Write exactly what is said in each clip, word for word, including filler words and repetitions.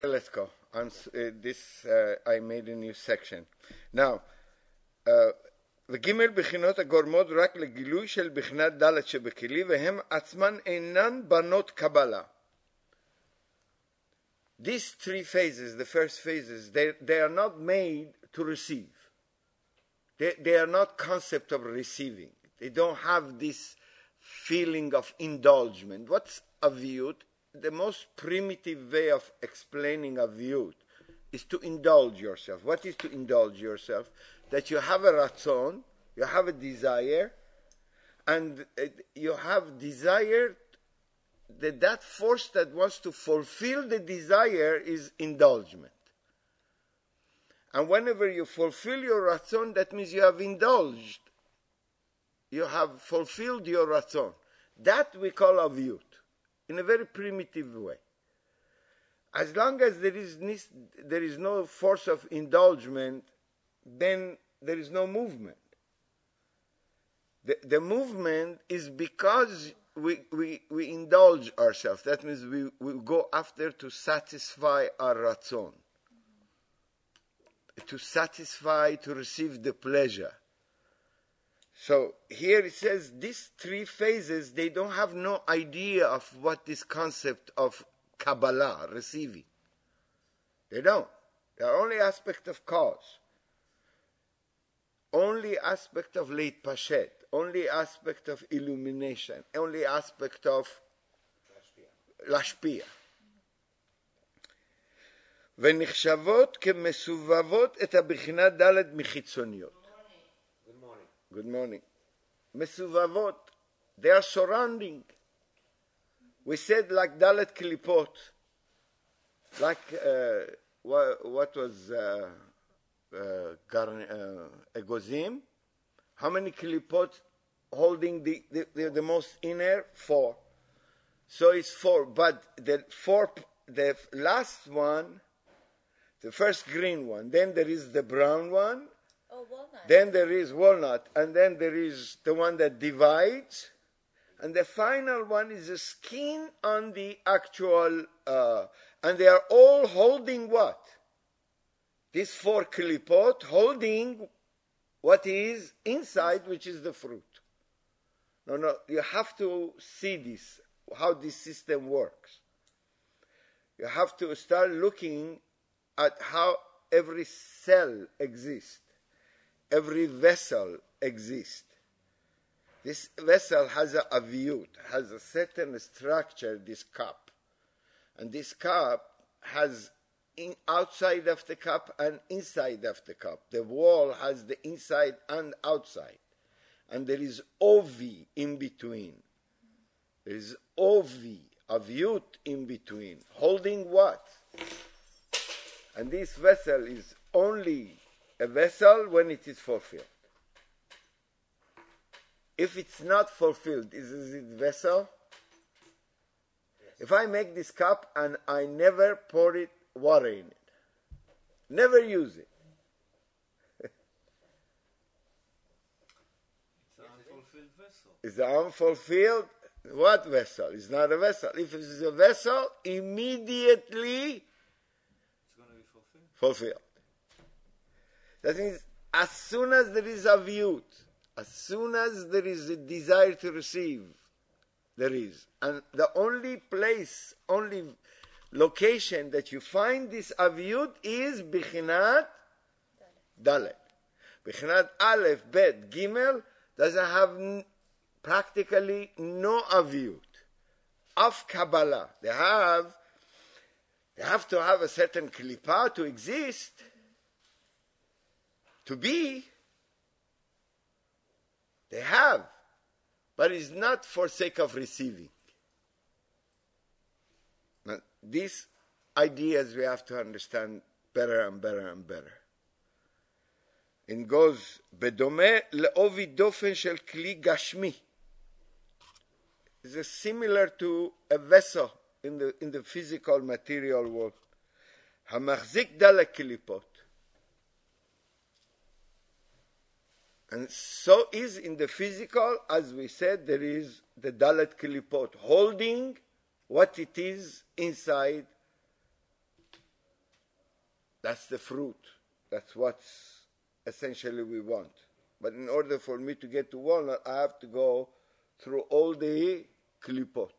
Let's go. On uh, this, uh, I made a new section. Now, uh, וגימל בחינות הגורמות רק לגילוי של בחינת ד' שבכלי, והם עצמן אינן בנות קבלה. These three phases, the first phases, they, they are not made to receive. They, they are not concept of receiving. They don't have this feeling of indulgement. What's aviyut? The most primitive way of explaining aviyut is to indulge yourself. What is to indulge yourself? That you have a ratzon, you have a desire, and you have desire, that that force that wants to fulfill the desire is indulgement. And whenever you fulfill your ratzon, that means you have indulged. You have fulfilled your ratzon. That we call aviyut, in a very primitive way. As long as there is, there is no force of indulgement, then there is no movement. The, the movement is because we, we, we indulge ourselves. That means we, we go after to satisfy our ratzon, to satisfy, to receive the pleasure. So here it says these three phases, they don't have no idea of what this concept of Kabbalah, receiving. They don't. They are only aspect of cause. Only aspect of leit pashet. Only aspect of illumination. Only aspect of להשפיע. ונחשבות כמסובבות את הבחינה ד' מחיצוניות. Good morning. Good morning. מסובבות. They are surrounding. We said like dalet klipot. Like uh, what, what was uh, uh, garn, uh, egozim? How many klipot holding the, the, the, the most inner? Four. So it's four. But the four, the last one, the first green one, then there is the brown one, oh, walnut. Then there is walnut, and then there is the one that divides, and the final one is the skin on the actual, uh, and they are all holding what? These four klipot holding what is inside, which is the fruit. No, no, you have to see this, how this system works. You have to start looking at how every cell exists, every vessel exists. This vessel has a aviyut, has a certain structure, this cup. And this cup has in, outside of the cup and inside of the cup. The wall has the inside and outside. And there is ovi in between. There is ovi, aviyut in between. Holding what? And this vessel is only a vessel when it is fulfilled. If it's not fulfilled, is it vessel? Yes. If I make this cup and I never pour it water in it, never use it. It's an unfulfilled vessel. It's an unfulfilled what vessel? It's not a vessel. If it's a vessel, immediately It's going to be fulfilled. fulfilled. That means as soon as there is aviyut, as soon as there is a desire to receive, there is. And the only place, only location that you find this aviyut is Bichinat Dalet. Bichinat Aleph, Bet, Gimel doesn't have n- practically no aviyut of Kabbalah. They have, they have to have a certain klipa to exist, to be. They have, but it's not for sake of receiving. Now, these ideas we have to understand better and better and better. It goes, בדומה לעובי דופן של כלי גשמי. It's similar to a vessel in the, in the physical material world. המחזיק דל הקליפות. And so is in the physical, as we said, there is the Dalet Klipot, holding what it is inside That's the fruit. That's what essentially we want. But in order for me to get to walnut, I have to go through all the קליפות.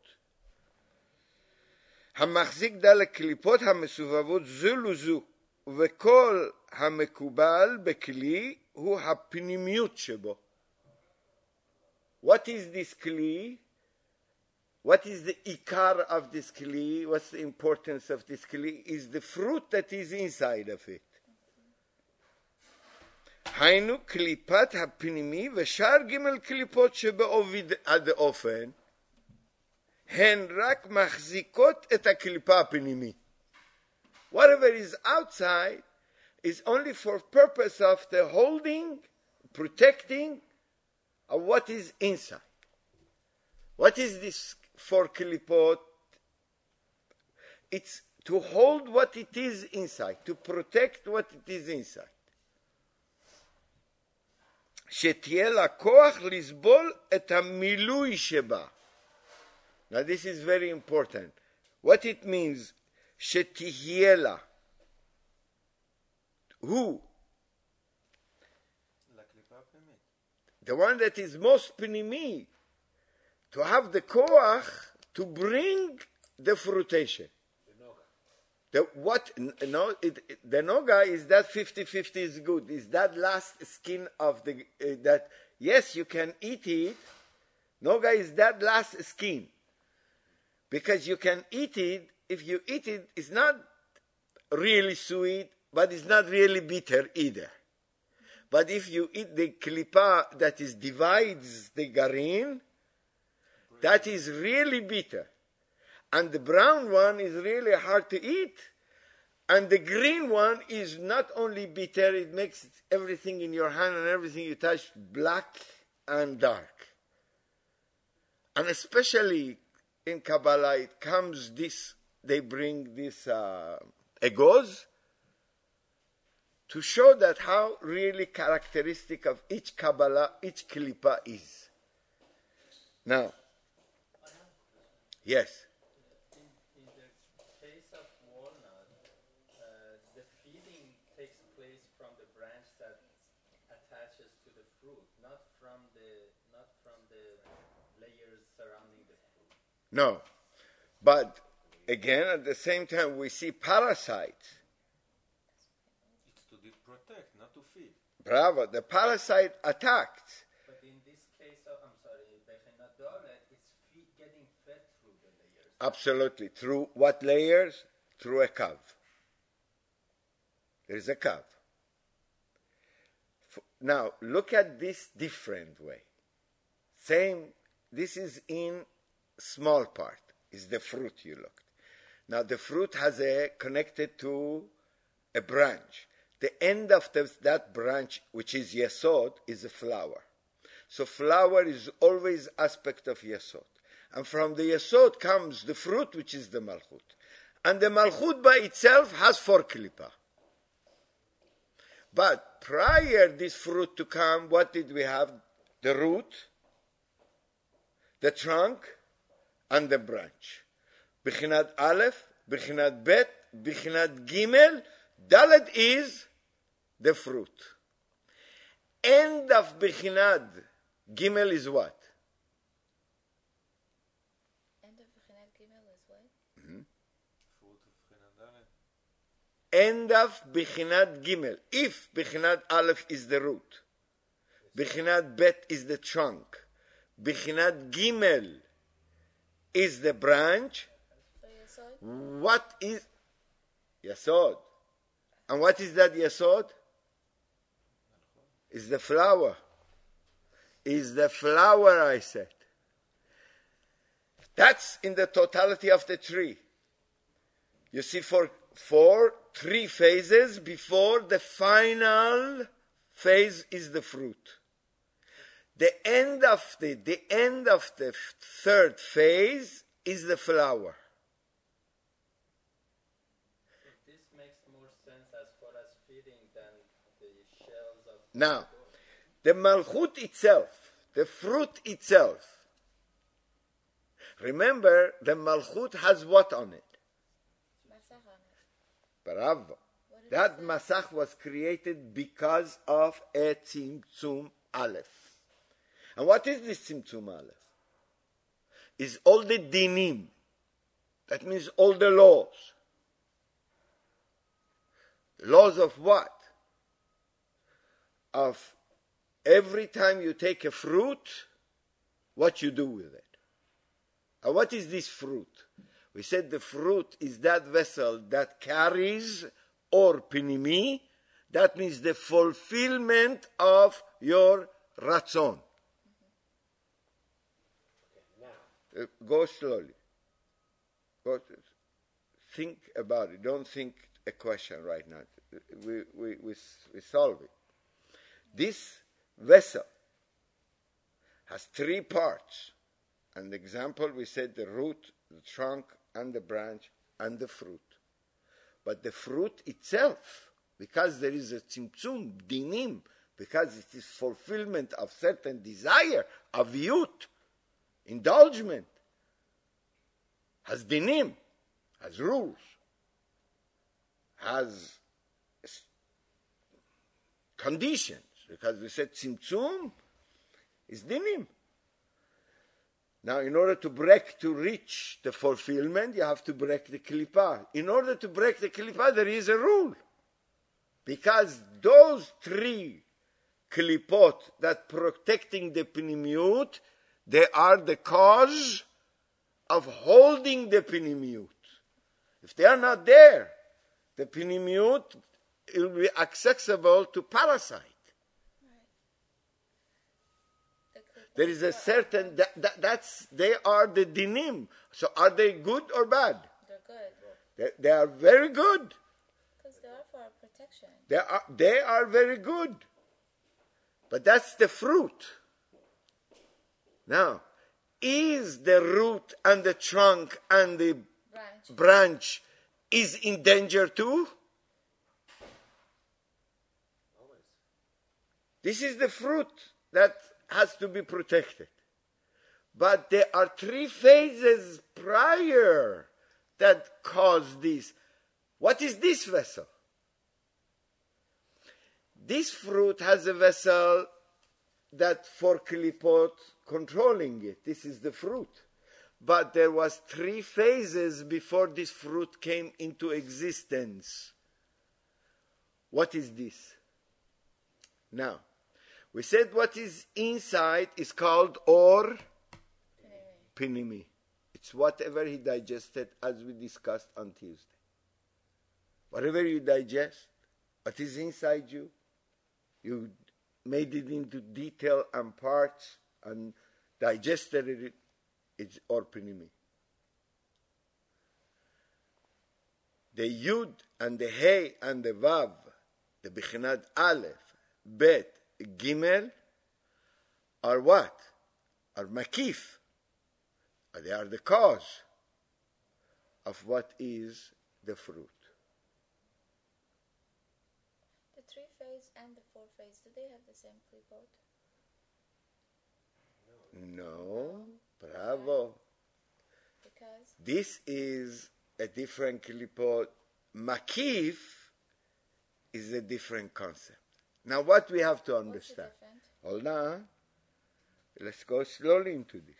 המחזיק דל הקליפות המסובבות זו לזו, וכל המקובל בכלי הוא הפנימיות שבו. What is this כלי? What is the ikar of this kli? What's the importance of this kli? Is the fruit that is inside of it. היינו קליפת הפנימי ושאר ג' קליפות שבעובד הדאופן הן רק מחזיקות את הקליפה הפנימי. Whatever is outside is only for purpose of the holding, protecting of what is inside. What is this for klipot? It's to hold what it is inside, to protect what it is inside. שתהיה לה כוח לסבול את המילוי שבה. Now this is very important. What it means, שתהיה לה. Who? The one that is most פנימי. To have the koach to bring the fruitation. The what? No, it, it, the noga is that fifty-fifty is good. Is that last skin of the uh, that? Yes, you can eat it. Noga is that last skin, because you can eat it. If you eat it, it's not really sweet, but it's not really bitter either. But if you eat the klipa that is divides the garin, that is really bitter. And the brown one is really hard to eat. And the green one is not only bitter, it makes everything in your hand and everything you touch black and dark. And especially in Kabbalah, it comes this, they bring this uh, egoz to show that how really characteristic of each Kabbalah, each klipa is. Now, yes. In, in the case of walnut, uh, the feeding takes place from the branch that attaches to the fruit, not from the not from the layers surrounding the fruit. No, but again, at the same time, we see parasites. It's to protect, not to feed. Bravo, the parasite attacked. But in this case, of, I'm sorry, Bechenat Dolet, it's feed, getting fed through the layers. Absolutely. Through what layers? Through a kav. There is a kav. Now, look at this different way. Same, this is in small part, is the fruit you looked. Now, the fruit has a connected to a branch. The end of the, that branch, which is yesod, is a flower. So flower is always aspect of yesod. And from the yesod comes the fruit, which is the malchut. And the malchut by itself has four klipa. But prior this fruit to come, what did we have? The root, the trunk, and the branch. Bichinat Aleph, Bichinat Bet, Bichinat Gimel, Dalet is the fruit. End of Bichinat Gimel is what? End of Bichinat Gimel is what? Mm-hmm. Fruit of Bichinat Aleph. End of Bichinat Gimel. If Bichinat Aleph is the root, Bichinat Bet is the trunk, Bichinat Gimel is the branch, So Yesod? what is Yesod? And what is that Yesod? Is the flower. Is the flower, I said. That's in the totality of the tree. You see, for four, three phases before the final phase is the fruit. The end of the, the end of the third phase is the flower. So this makes more sense as far as feeding than the shells of Now, the malchut itself, the fruit itself. Remember, the malchut has what on it? Masach on it. Bravo. What is That Masach was created because of a Tzimtzum Aleph. And what is this Tzimtzum Aleph? Is all the dinim. That means all the laws. Laws of what? Of every time you take a fruit, what you do with it. And what is this fruit? We said the fruit is that vessel that carries or pinimi. That means the fulfillment of your ratzon. Uh, go slowly. Go, think about it. Don't think a question right now. We, we, we, we solve it. This vessel has three parts. And the example, we said the root, the trunk, and the branch, and the fruit. But the fruit itself, because there is a tzimtzum, dinim, because it is fulfillment of certain desire, of youth, indulgement, has dinim, has rules, has conditions, because we said tzimtzum is dinim. Now, in order to break, to reach the fulfillment, you have to break the klipa. In order to break the klipa, there is a rule. Because those three klipot that protecting the pnimiut, they are the cause of holding the pnimiut. If they are not there, the pnimiut will be accessible to parasite. There is a certain, that, that, that's, they are the dinim. So are they good or bad? They're good. They, they are very good. Because they are for our protection. They are, they are very good. But that's the fruit. Now, is the root and the trunk and the Branch. branch is in danger too? Always. This is the fruit that has to be protected. But there are three phases prior that cause this. What is this vessel? This fruit has a vessel that for klipot controlling it. This is the fruit. But there was three phases before this fruit came into existence. What is this? Now, we said what is inside is called or pinimi. It's whatever he digested, as we discussed on Tuesday. Whatever you digest, what is inside you, you made it into detail and parts and digested it, it's or pinimi. The Yud and the Hey and the Vav, the Bichinat Aleph, Bet, Gimel, are what? Are makif. They are the cause of what is the fruit. The three phase and the four phase, do they have the same klipot? No, bravo. Because This is a different klipot. Makif is a different concept. Now, what we have to what's the understand. difference? Hold on. Let's go slowly into this.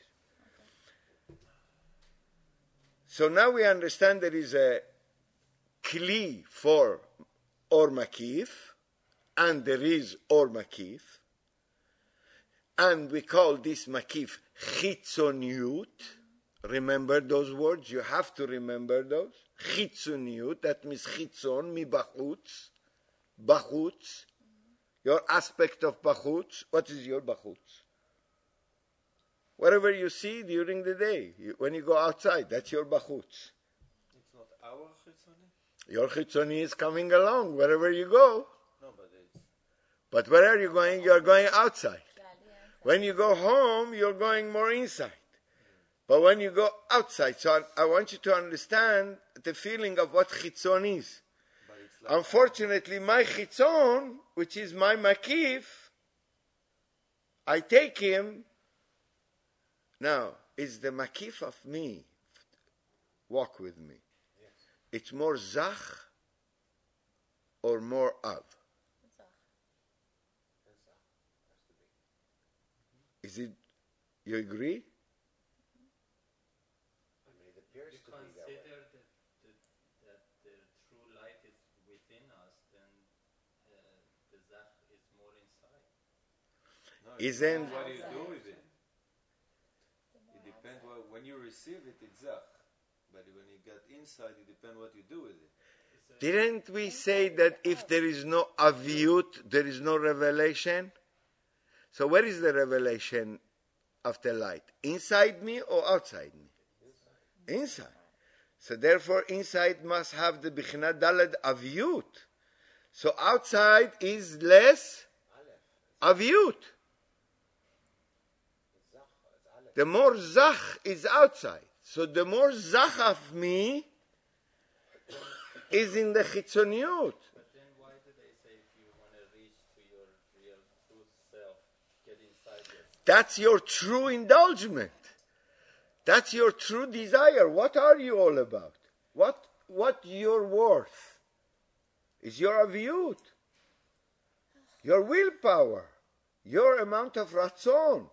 So now we understand there is a kli for or makif, and there is or makif, and we call this makif chitzoniut. Remember those words? You have to remember those. Chitzoniut, that means chitzon, mi bachutz, bachutz. Your aspect of bachutz, what is your bachutz? Whatever you see during the day, you, when you go outside, that's your bachutz. It's not our chitzoni? Your chitzoni is coming along wherever you go. No, but it's... But where are you going? You're going outside. Yeah, yeah. When you go home, you're going more inside. But when you go outside, so I, I want you to understand the feeling of what chitzon is. But it's like... Unfortunately, my chitzon, which is my makif, I take him. Now, is the makif of me, walk with me, Yes. it's more zach or more of? Zach. Is it, you agree? I mean, it appears You to be that way. consider that, that, that the true light is within us, then uh, the Zach is more inside. No, it Isn't- depends what you do with it. The more It depends outside. what, when you receive it, it's zach. But when you get inside, it depends what you do with it. It's a, Didn't we say that if there is no aviyut, there is no revelation? So where is the revelation of the light? Inside me or outside me? Inside. So therefore inside must have the Bichinat Daled aviyut. So outside is less Aleph. aviyut. It's Zach. It's Aleph. The more zach is outside. So the more zach of me is in the chitzoniut. but then why do they say if you want to reach to your real true self, get inside yourself? That's your true indulgement. That's your true desire. What are you all about? What what your worth? Is your aviyut, your willpower, your amount of ratzon.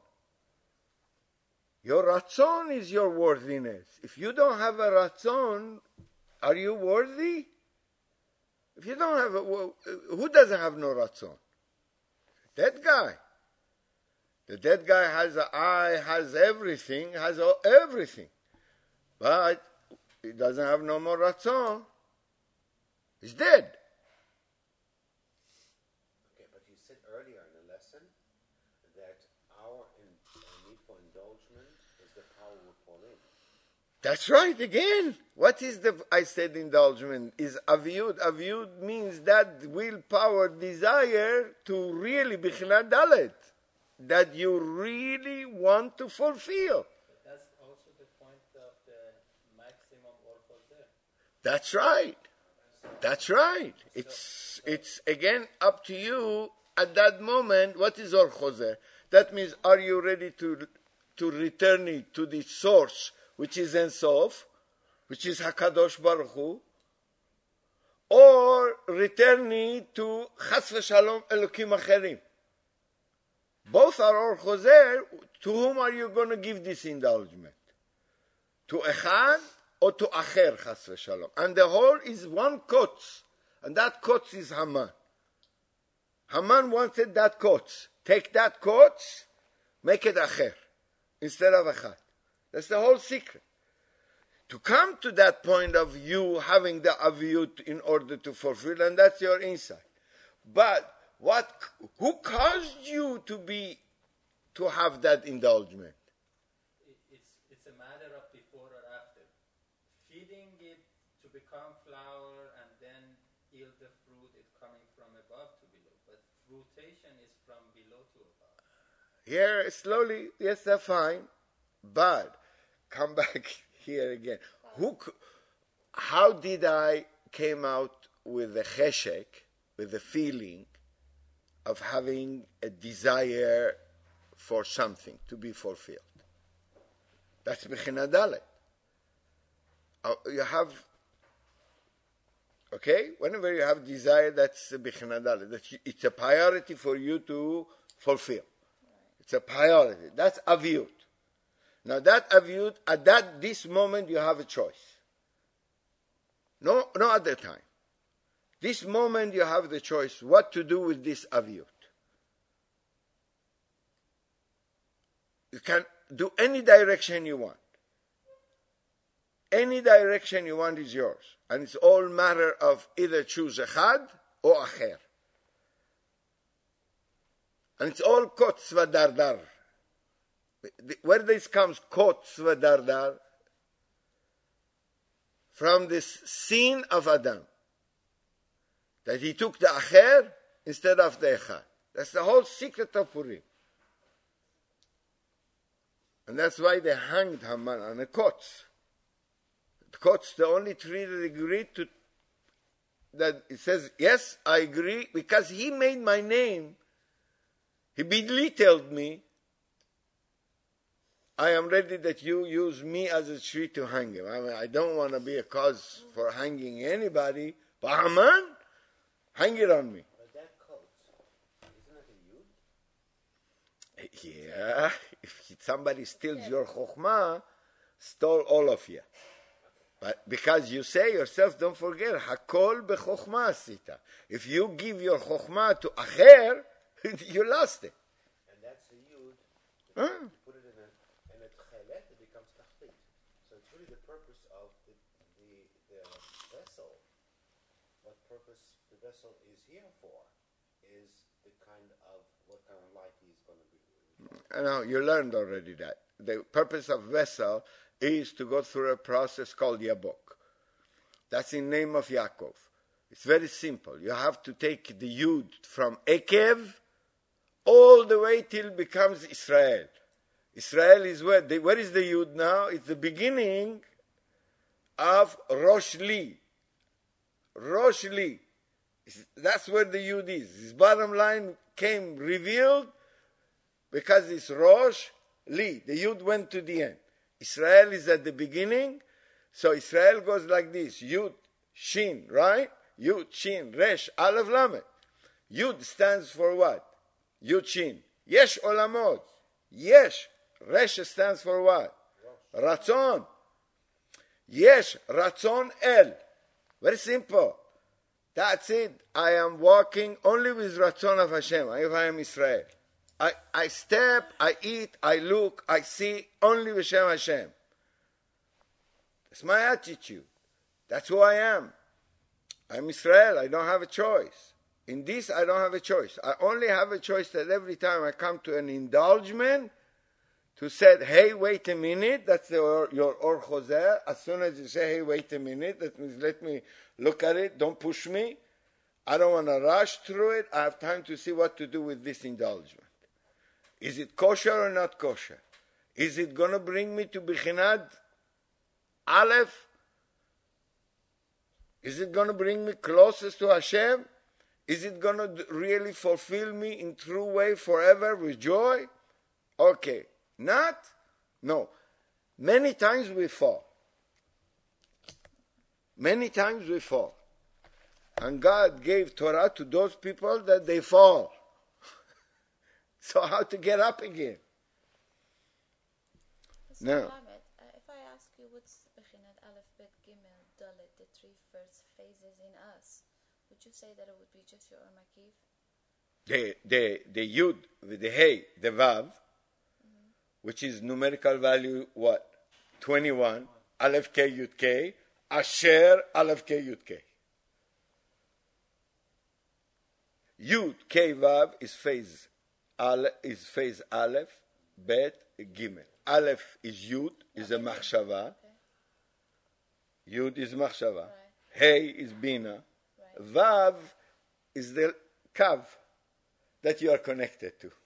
Your ratzon is your worthiness. If you don't have a ratzon, are you worthy? If you don't have a, who doesn't have no ratzon? That guy. The dead guy has an eye, has everything, has all, everything. But he doesn't have no more ratzon. He's dead. Okay, but you said earlier in the lesson that our in, uh, need for indulgence is the power we fall in. That's right, again. What is the, I said indulgement, is aviyud. Aviyud means that willpower, desire to really, bichinat dalet, that you really want to fulfill. But that's also the point of the maximum orthozer. That's right. That's right. It's it's again up to you at that moment. What is Or Choser? That means, are you ready to to return it to the source, which is Ein Sof, which is Hakadosh Baruch Hu, or return it to Chas v'Shalom Elokim Acherim? Both are Or Choser. To whom are you going to give this indulgement? To Echad or to Acher, Chas v'Shalom? And the whole is one kotz, and that kotz is Haman. Haman wanted that kotz. Take that kotz, make it Acher, instead of Echad. That's the whole secret. To come to that point of you having the aviyut in order to fulfill, and that's your insight. But what? Who caused you to be, to have that indulgement? It, it's, it's a matter of before or after. Feeding it to become flower and then yield the fruit, it's coming from above to below. But fruitation is from below to above. Here, slowly, yes, that's fine. But come back here again. Who? c- How did I came out with the cheshek, with the feeling of having a desire for something to be fulfilled? That's Bichinat Dalet. Uh, You have, okay, whenever you have desire, that's Bichinat Dalet. That you- It's a priority for you to fulfill. It's a priority. That's aviyut. Now that aviyut, at that this moment, you have a choice. No, no other time. This moment, you have the choice what to do with this aviyut. You can do any direction you want. Any direction you want is yours, and it's all matter of either choose echad or acher. And it's all kotz v'dardar. Where this comes, kotz v'dardar? From this sin of Adam. That he took the acher instead of the echad. That's the whole secret of Purim. And that's why they hanged Haman on a kotz. The kotz, the only tree that agreed to, that it says, yes, I agree, because he made my name. He belittled me. I am ready that you use me as a tree to hang him. I mean, I don't want to be a cause for hanging anybody. But Haman? Hang it on me. But that coat, isn't it a yud? Yeah, if somebody steals your chokhmah, stole all of you. But because you say yourself, don't forget, hakol bechokhmah asita. If you give your chokhmah to acher, you lost it. And that's a yud. Huh? You put it in a in a tchelet, it becomes tachlit. So it's really the purpose of the, the the vessel. What purpose the vessel is here for is the kind of what kind of light he's going to be. I know, you learned already that. The purpose of vessel is to go through a process called Yabok. That's in name of Yaakov. It's very simple. You have to take the Yud from Ekev all the way till it becomes Israel. Israel is where? The, where is the Yud now? It's the beginning of Rosh Li. Rosh Li. That's where the Yud is. His bottom line came revealed because it's Rosh Li. The Yud went to the end. Israel is at the beginning, so Israel goes like this: Yud, Shin, right? Yud, Shin, Resh, Aleph, Lamed. Yud stands for what? Yud, Shin. Yesh Olamot. Yesh. Resh stands for what? Ratzon. Yesh, Ratzon, El. Very simple. That's it. I am walking only with Ratzon of Hashem, if I am Israel. I, I step, I eat, I look, I see, only B'Shem Hashem. That's my attitude. That's who I am. I'm Israel. I don't have a choice. In this, I don't have a choice. I only have a choice that every time I come to an indulgement, to say, hey, wait a minute, that's the, or, your Or Choser. As soon as you say, hey, wait a minute, that means let me look at it, don't push me. I don't want to rush through it. I have time to see what to do with this indulgement. Is it kosher or not kosher? Is it going to bring me to Bichinad Aleph? Is it going to bring me closest to Hashem? Is it going to really fulfill me in true way forever with joy? Okay. Not? No. Many times we fall. Many times we fall. And God gave Torah to those people that they fall. So how to get up again? So No. Mohammed, uh, if I ask you what's Bechinat Aleph, Bet, Gimel, Dalet, the three first phases in us, would you say that it would be just your Makiv? The, the, the Yud, with the Hey, the Vav, mm-hmm. which is numerical value, what? twenty-one, Aleph K Yud K, Asher Aleph K Yud K. Yud K Vav is phase. Aleph is phase Aleph, Bet, Gimel. Aleph is Yud, is a Machshava. Okay. Yud is Machshava. Right. Hey is Bina. Right. Vav is the Kav that you are connected to.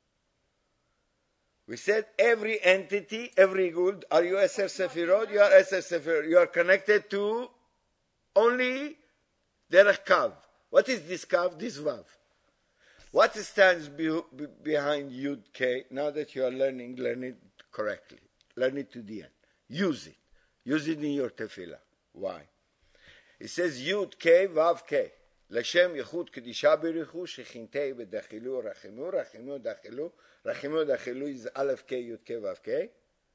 We said every entity, every good, are you Eser Sefirot? You are Eser Sefirot. You are connected to only Derech Kav. What is this Kav? This Vav. What stands be, be, behind Yud K? Now that you are learning, learn it correctly. Learn it to the end. Use it. Use it in your tefillah. Why? It says Yud K, Vav K. L'Shem Yechud Kedisha B'Richu, Shechintei B'Dachilu, Rachimu, Rachimu, Dachilu. Rachimu, Dachilu is Aleph K, Yud K, Vav K.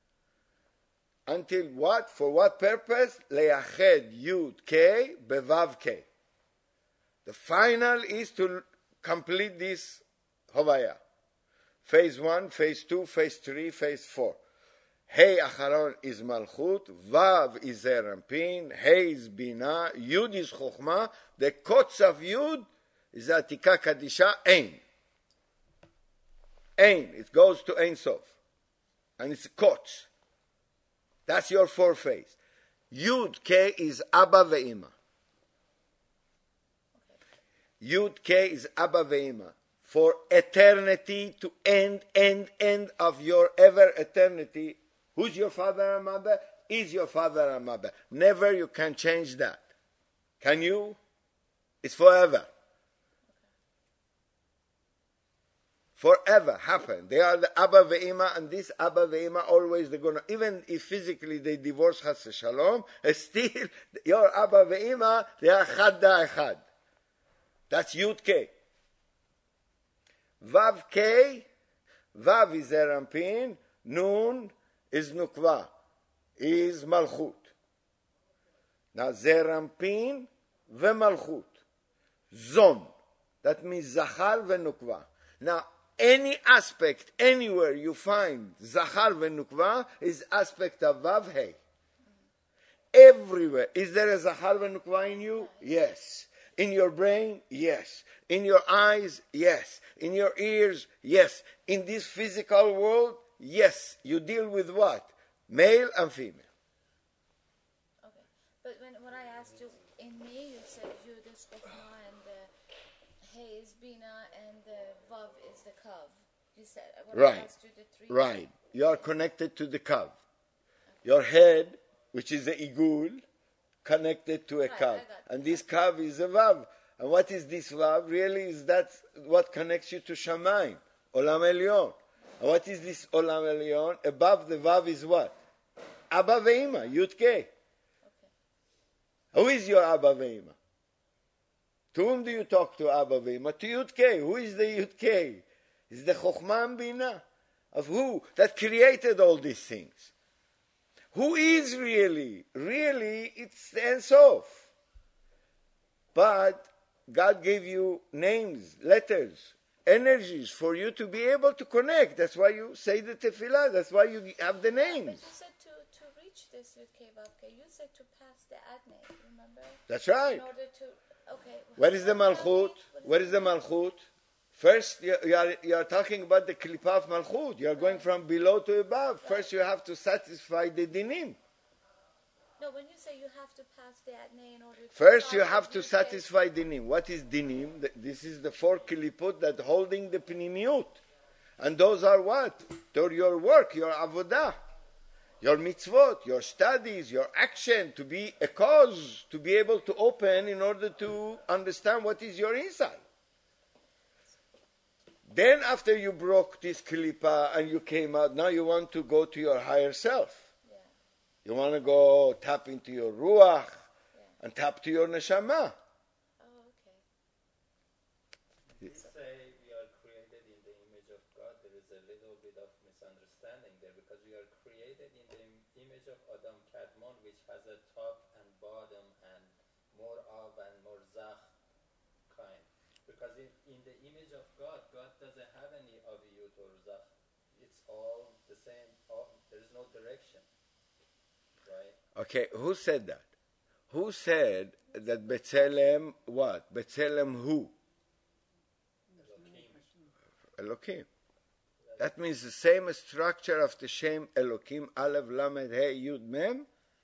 Until what? For what purpose? Le'ached Yud K, Bevav K. The final is to complete this Hovaya. Phase one, phase two, phase three, phase four. Hey Acharon is Malchut, Vav is Zerampin, Hey is Bina, Yud is Chokhmah, the Kotz of Yud is Atika Kadisha, Ein. Ein, it goes to Ein Sof. And it's Kotz. That's your four phase. Yud K is Abba Ve'ima. Yud K is Abba Ve'ima. For eternity to end, end, end of your ever eternity. Who's your father and mother? Is your father and mother. Never you can change that. Can you? It's forever. Forever happen. They are the Abba Ve'ima, and this Abba Ve'ima always they're gonna, even if physically they divorce Chas Shalom, still your Abba Ve'ima, they are Chad Da Echad. That's Yud K. Vav K, Vav is Zerampin, Nun is Nukva, is Malchut. Now Zerampin ve Malchut. Zon. That means Zachar ve Nukva. Now any aspect, anywhere you find Zachar ve Nukva is aspect of Vav Hey. Everywhere. Is there a Zachar ve Nukva in you? Yes. In your brain? Yes. In your eyes? Yes. In your ears? Yes. In this physical world? Yes. You deal with what? Male and female. Okay. But when, when I asked you, in me, you said you the Chokhmah and the Hey is Bina and the Vav is the Kav. You said, when Right. I asked you the three. Right. You are connected to the Kav. Your head, which is the Igul, connected to a Right, I Kav. got And this Kav is a Vav. And what is this Vav? Really is that what connects you to Shamayim, Olam Elyon. And what is this Olam Elyon? Above the Vav is what? Abba Ve'ima, Yud K. Okay. Who is your Abba Ve'ima? To whom do you talk to, Abba Ve'ima? To Yud K. Who is the Yud K? Is the Chokhmah and Bina. Of who? That created all these things. Who is really? Really, it's the Ein Sof. But God gave you names, letters, energies for you to be able to connect. That's why you say the tefillah. That's why you have the But names. you said to, to reach this with K Vav K, you said to pass the Adnei, remember? That's right. In order to, okay. Where is the Tell me, Malchut? what Where is the Malchut? First, you you are, you are talking about the Klipa of Malchut. You are going from below to above. First, you have to satisfy the dinim. No, when you say you have to pass the Adnei in order to... First, you follow have to Yud K, satisfy dinim. What is dinim? Th- This is the four klipot that holding the pnimiut. And those are what? They're your work, your avodah, your mitzvot, your studies, your action, to be a cause, to be able to open in order to understand what is your inside. Then after you broke this klipa and you came out, now you want to go to your higher self. Yeah, You want to go tap into your ruach yeah. and tap to your neshama. Oh, okay. You say we are created in the image of God. There is a little bit of misunderstanding there because we are created in the im- image of Adam Kadmon, which has a top and bottom and more av and more zach kind. Because in, in the image of God, God doesn't have any aviyut or zach. It's all the same. All, there is no direction. Right? Okay, who said that? Who said that B'Tselem what? B'Tselem who? Elohim. That means the same structure of the Shem Elohim, Aleph, Lamed, Hey, Yud, Mem?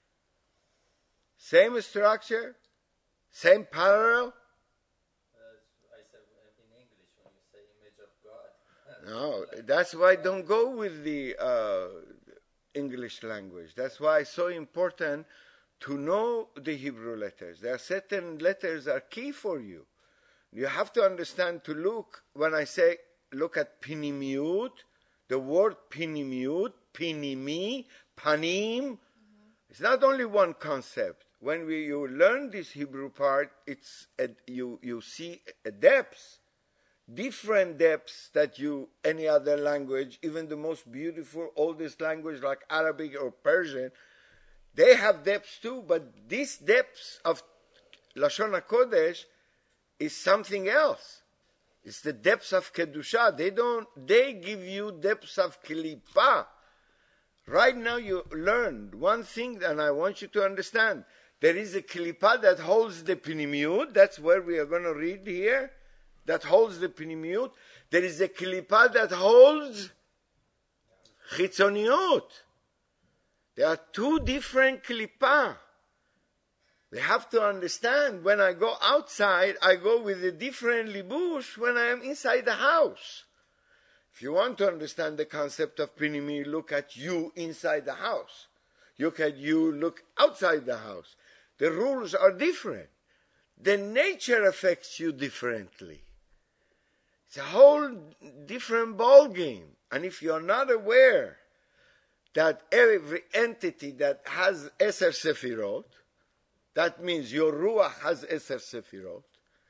Same structure? Same parallel? Uh, I said in English when you say image of God. No, that's why don't go with the uh, English language. That's why it's so important to know the Hebrew letters. There are certain letters are key for you. You have to understand to look, when I say look at pinimiut, the word pinimiut, pinimi, panim, mm-hmm. It's not only one concept. When we, you learn this Hebrew part, it's a, you, you see a depth, different depths that you, any other language, even the most beautiful, oldest language like Arabic or Persian, they have depths too, but this depths of Lashon HaKodesh is something else. It's the depths of Kedusha. They don't, they give you depths of Klippa. Right now you learned one thing, and I want you to understand. There is a Klippa that holds the Pinimiut. That's where we are going to read here. That holds the Pinimiut. There is a Klippa that holds Chitzoniut. There are two different Klippa. We have to understand, when I go outside, I go with a different libush when I am inside the house. If you want to understand the concept of Pinimi, look at you inside the house. Look at you, look outside the house. The rules are different. The nature affects you differently. It's a whole different ball game. And if you're not aware that every entity that has Eser Sefirot, that means your Ruach has Eser Sefirot,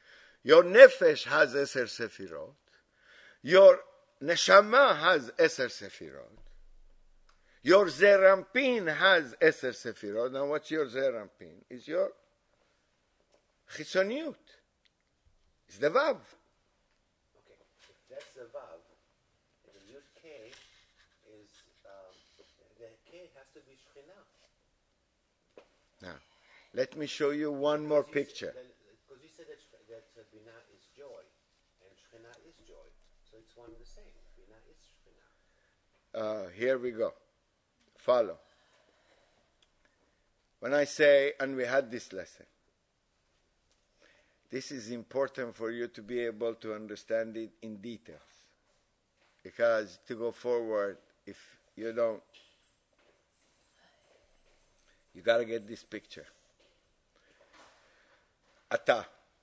Your nefesh has Eser Sefirot. Your neshama has Eser Sefirot. Your Zerampin has Eser Sefirot. Now what's your Zerampin? Is your Chisoniut. It's the Vav. Okay, if that's the Vav, the Yud K is, um, the K has to be Shekhinah. Now, let me show you one more picture. Because you said that, that uh, Binah is joy, and Shekhinah is joy. So it's one and the same. Binah is Shekhinah. Uh, here we go. Follow. When I say, and we had this lesson, this is important for you to be able to understand it in details. Because to go forward, if you don't, you got to get this picture. Ata.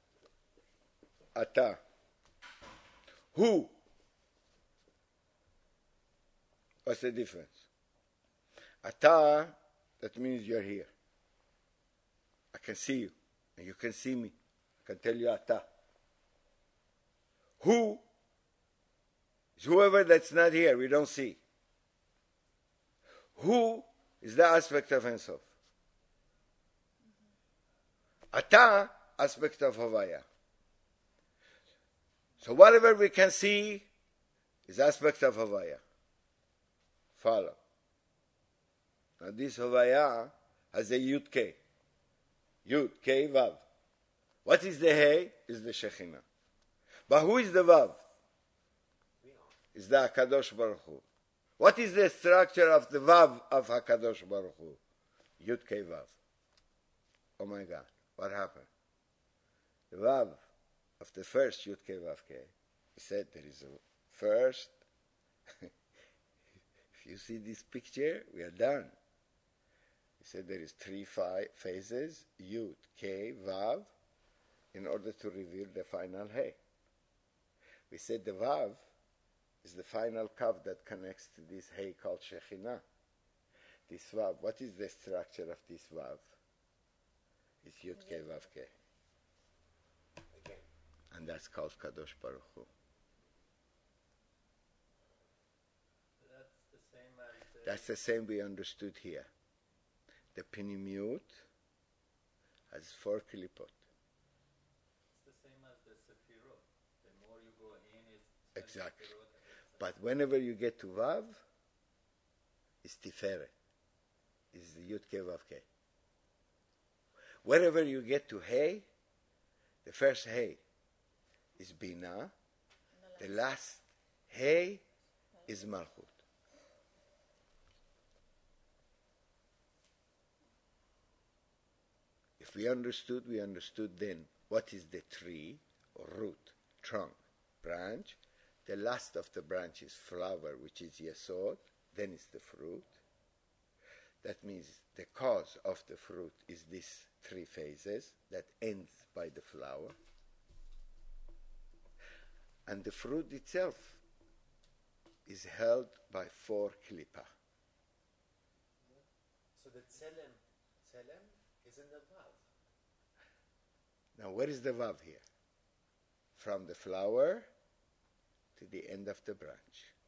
Ata. Who? What's the difference? Ata, that means you're here. I can see you, and you can see me. I can tell you Ata. Who is whoever that's not here, we don't see. Who is the aspect of Ein Sof. Ata, aspect of Havaya. So whatever we can see is aspect of Havaya. Follow. Now this Havaya has a Yud K. Yud K Vav. What is the Hey? Is the Shekhinah. But who is the Vav? Is the HaKadosh Baruch Hu. What is the structure of the Vav of HaKadosh Baruch Hu? Yud K Vav. Oh my God, what happened? The Vav of the first Yud K Vav K. He said there is a first. If you see this picture, we are done. He said there is three five phases, Yud, K, Vav, in order to reveal the final Hey. We said the Vav is the final kav that connects to this Hey called Shekhinah. This Vav, what is the structure of this Vav? It's Yud, K, Vav, K. Again. And that's called Kadosh Baruch Hu. That's the same as the That's the same we understood here. The Pinimiyut has four klipot. It's the same as the Sefirot. The more you go in, it's ten Exactly. Sefirot and it's But whenever you get to Vav, it's Tiferet. It's the Yud K Vav K. Wherever you get to Hey, the first Hey is Binah. The last Hey is Malchut. If we understood, we understood then what is the tree, or root, trunk, branch. The last of the branch is flower, which is Yesod. Then it's the fruit. That means the cause of the fruit is these three phases that ends by the flower. And the fruit itself is held by four klipa. So the Tselem, Tselem is in the Vav. Now, where is the Vav here? From the flower to the end of the branch.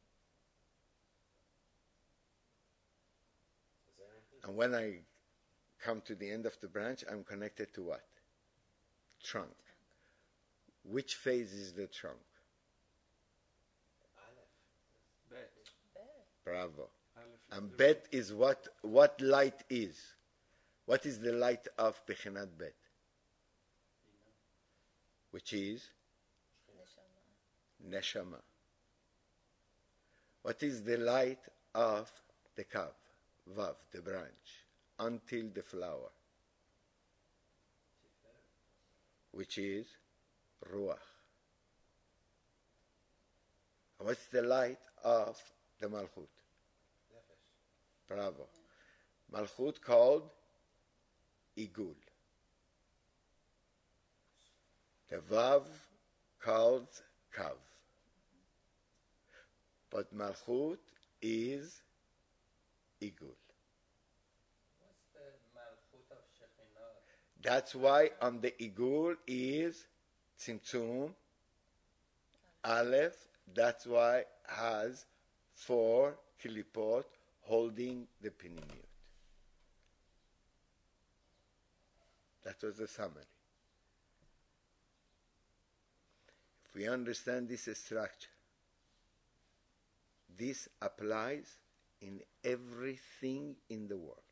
And when I come to the end of the branch, I'm connected to what? Trunk. Which phase is the trunk? Aleph. Bet. Bravo. Aleph is And the Bet is what, what light is. What is the light of Bechinat Bet? Which is Neshama. What is the light of the Kav? Vav, the branch, until the flower, which is Ruach. And what's the light of the Malchut? Nefesh. Bravo. Malchut called Igul. The Vav called Kav. But Malchut is Igul. what's the Malchut of Shekhinah? That's why on the Igul is Tzimtzum, Aleph, that's why has four klipot holding the Pnimiyut. That was the summary. If we understand this structure, this applies in everything in the world.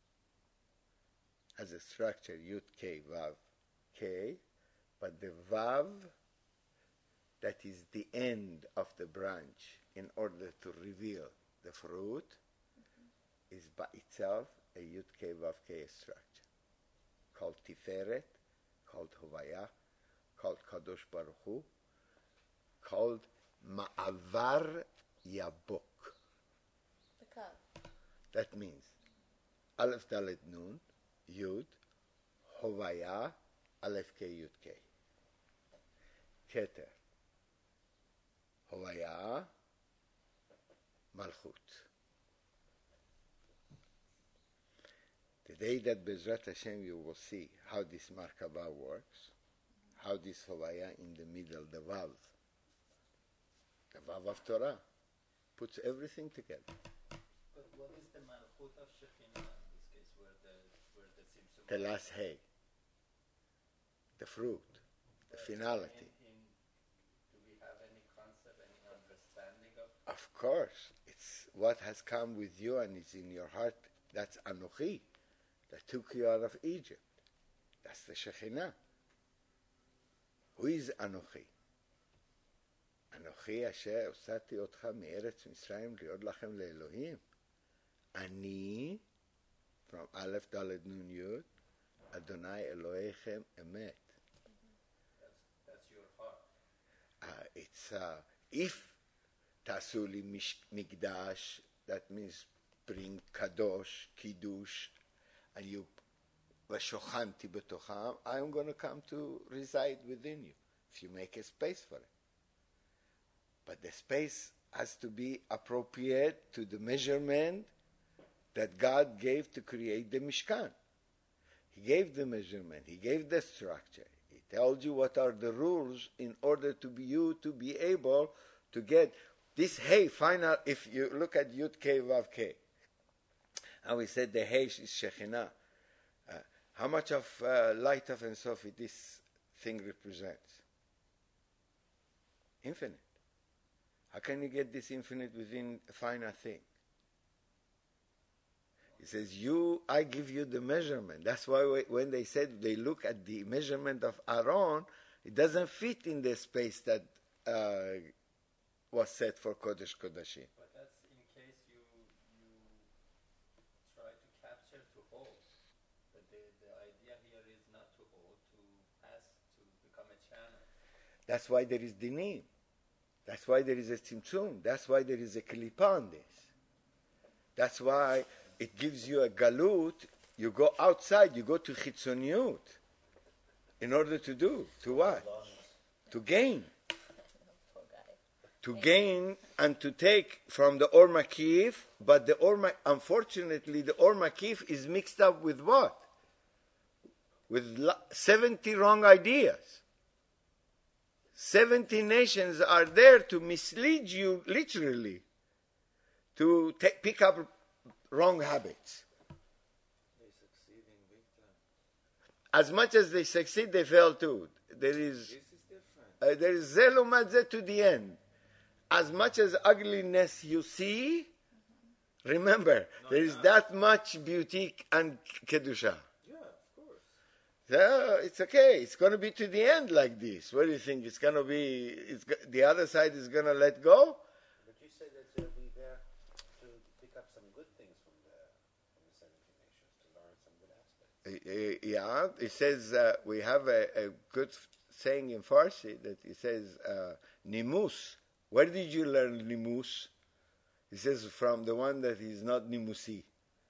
As a structure, Yud K Vav K, but the Vav that is the end of the branch in order to reveal the fruit mm-hmm. is by itself a Yud K Vav K structure called Tiferet, called Hovaya, called Kadosh Baruch Hu, called Ma'avar Yabok. The cup. That means Aleph Dalet Nun, Yud, Hovaya, Aleph K Yud K. Keter. Hovaya, Malchut. The day that Bezrat Hashem you will see how this Markava works, how this Hovaya in the middle, the Vav, the Vav of Torah, puts everything together. But what is the Malchut of Shekhinah in this case, where the where the Tzimtzum? The last hay, the fruit, the But finality. In, in, do we have any concept, any understanding of? Of course, it's what has come with you and it's in your heart. That's Anochi, that took you out of Egypt. That's the Shekhinah. Who is Anochi? Anochi asher הוצאתי אותך מארץ מצרים להיות לכם לאלוהים. אני, from Aleph Dalet Nun Yud, Adonai Elohechem Emet. That's, that's your heart. Uh, it's uh, if תעשו לי מקדש, that means bring kadosh, kiddush, and you ושוכנתי בתוכם, I'm going to come to reside within you, if you make a space for it. But the space has to be appropriate to the measurement that God gave to create the Mishkan. He gave the measurement, He gave the structure. He told you what are the rules in order to be you to be able to get this hay final. If you look at Yud K Vav K, and we said the hay is Shekhinah. Uh, how much of uh, light of Ein Sofi this thing represents? Infinite. How can you get this infinite within a finite thing? He says, you, I give you the measurement. That's why we, when they said they look at the measurement of Aaron, it doesn't fit in the space that uh, was set for Kodesh Kodashim. But that's in case you you try to capture to hold. But the, the idea here is not to hold, to pass, to become a channel. That's why there is dinim. That's why there is a tzimtzum. That's why there is a klipa on this. That's why it gives you a galut. You go outside, you go to chitzoniut. In order to do, to what? To gain. Poor guy. To gain and to take from the Or Makif, but the Or Ma- unfortunately the Or Makif is mixed up with what? With seventy wrong ideas. seventy nations are there to mislead you literally, to t- pick up wrong habits. They succeeding big time. As much as they succeed, they fail too. There is This is different. uh, there is zelumadze to the end. As much as ugliness you see, remember, No, there is no. that much beauty and kedusha. Yeah, of course. Yeah, it's okay. It's going to be to the end like this. What do you think? It's going to be, it's, go- the other side is going to let go? But you say that you'll be there to pick up some good things from the from the seventeen nations, to learn some good aspects. Uh, uh, Yeah, it says, uh, we have a, a good f- saying in Farsi that it says, uh, nimus. Where did you learn nimus? It says from the one that is not nimusi.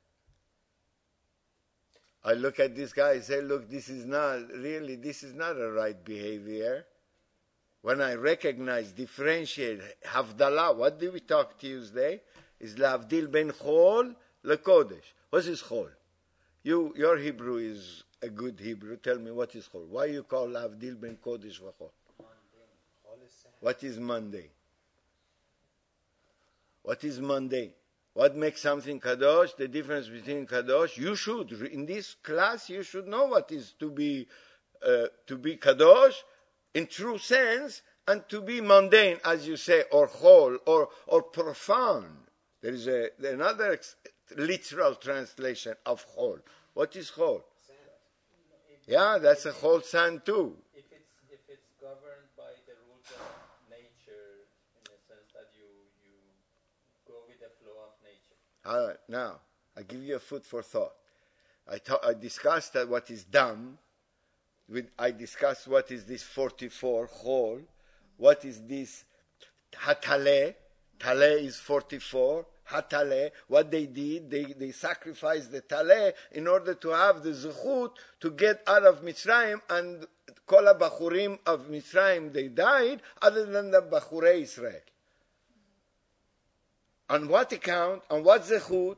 I look at this guy and say, look, this is not, really, this is not a right behavior. When I recognize, differentiate, havdalah, what did we talk Tuesday? Is lavdil ben chol lekodesh. What is chol? You, your Hebrew is a good Hebrew, tell me what is chol. Why you call Avdil ben Kodesh v'chol? What is mundane? What is mundane? What makes something kadosh? The difference between kadosh. You should, in this class, you should know what is to be uh, to be kadosh in true sense, and to be mundane, as you say, or chol, or or profound. There is a another ex- literal translation of chol. What is chol? Yeah, that's a chol sand too. If it's if it's governed by the rules of nature, in the sense that you you go with the flow of nature. All right, now I give you a food for thought. I ta- I discussed that what is dam. With I discussed what is this forty-four chol. What is this hatale? Tale is forty-four. Hatale, what they did, they, they sacrificed the tale in order to have the zechut to get out of Mitzrayim, and kol bachurim of Mitzrayim, they died, other than the bachurei Israel. On what account, on what zechut?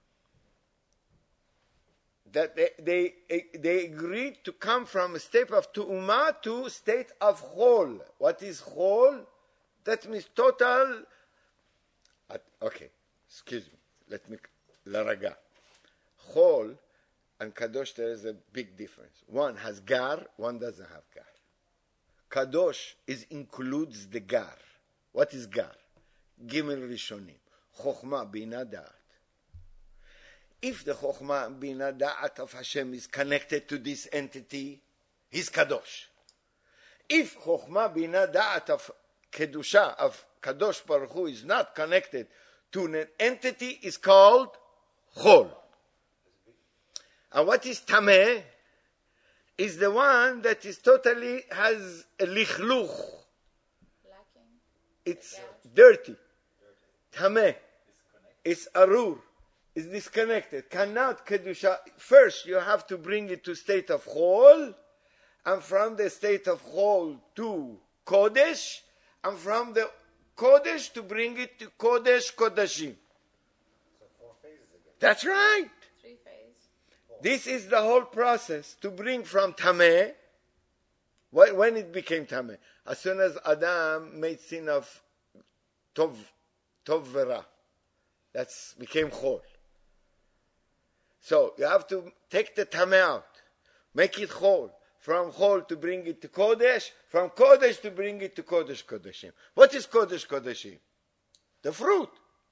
That they, they, they agreed to come from a state of tu'umah to state of chol. What is chol? That means total. Okay. Excuse me, let me, laraga. Chol and kadosh, there is a big difference. One has gar, one doesn't have gar. Kadosh is includes the gar. What is gar? Gimel Rishonim. Chokhmah, bina, da'at. If the chokhmah, bina, da'at of Hashem is connected to this entity, he's kadosh. If chokhmah, bina, da'at of kedusha, of kadosh Baruch Hu is not connected to an entity, is called chol. And what is tameh? Is the one that is totally has a lichluch. Lacking. It's Yeah. dirty. Tameh. It's arur. It's disconnected. Cannot kedusha. First, you have to bring it to state of chol, and from the state of chol to kodesh, and from the Kodesh to bring it to Kodesh Kodashim. So four phases again. That's right. Three phase. This is the whole process to bring from Tameh. When when it became Tameh? As soon as Adam made sin of Tov, Tov Vera. That's became Chol. So you have to take the Tameh out. Make it Chol. From Chol to bring it to Kodesh, from Kodesh to bring it to Kodesh Kodashim. What is Kodesh Kodashim? The fruit.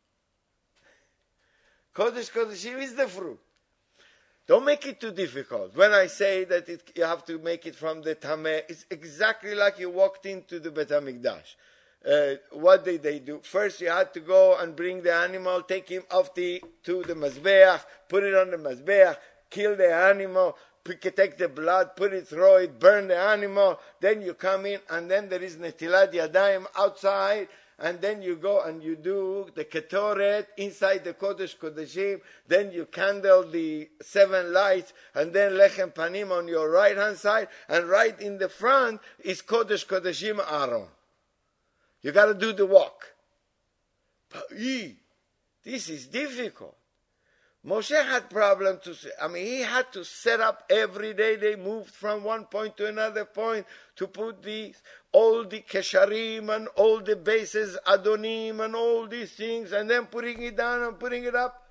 Kodesh Kodashim is the fruit. Don't make it too difficult. When I say that it, you have to make it from the Tameh, it's exactly like you walked into the Bet HaMikdash. Uh, what did they do? First you had to go and bring the animal, take him off the, to the Mazbeach, put it on the Mazbeach, kill the animal, take the blood, put it, throw it, burn the animal, then you come in, and then there is Netilat Yadayim outside, and then you go and you do the Ketoret inside the Kodesh Kodashim, then you candle the seven lights, and then Lechem Panim on your right hand side, and right in the front is Kodesh Kodashim Aaron. You got to do the walk. But, ee, this is difficult. Moshe had problem to, I mean, he had to set up every day. They moved from one point to another point to put these, all the kesharim and all the bases, adonim and all these things, and then putting it down and putting it up.